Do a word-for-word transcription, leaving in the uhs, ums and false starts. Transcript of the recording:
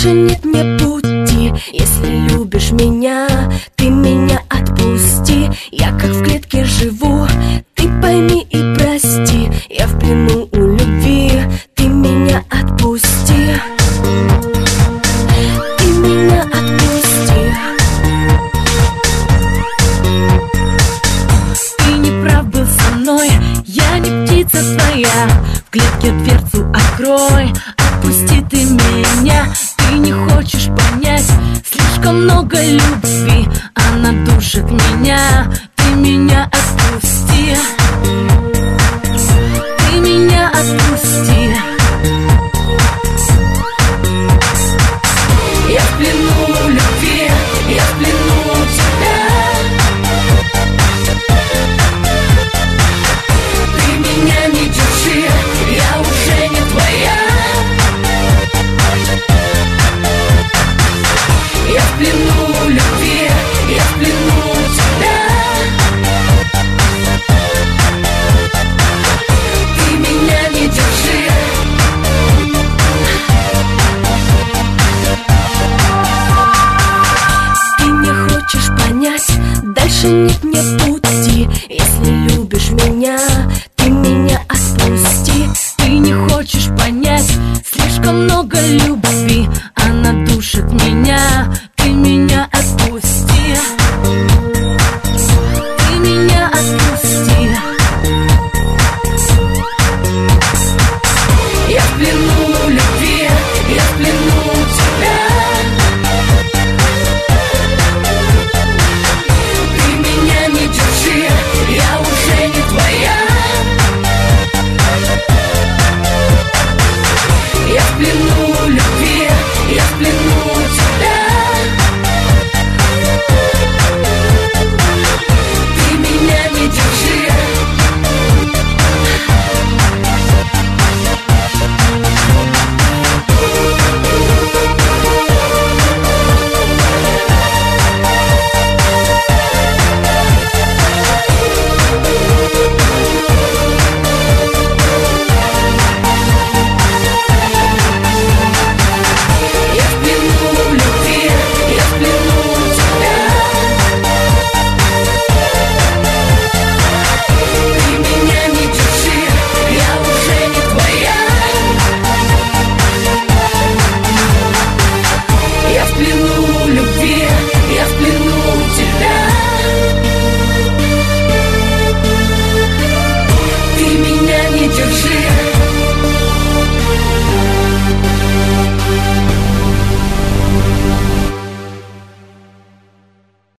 Дальше нет мне пути. Если любишь меня, ты меня отпусти. Я как в клетке живу, ты пойми и прости. Я в плену у любви, ты меня отпусти. Ты меня отпусти. Ты не прав был со мной, я не птица твоя. В клетке дверцу открой, отпусти ты меня. Ты не хочешь понять, слишком много любви, она душит меня. Ты меня отпусти.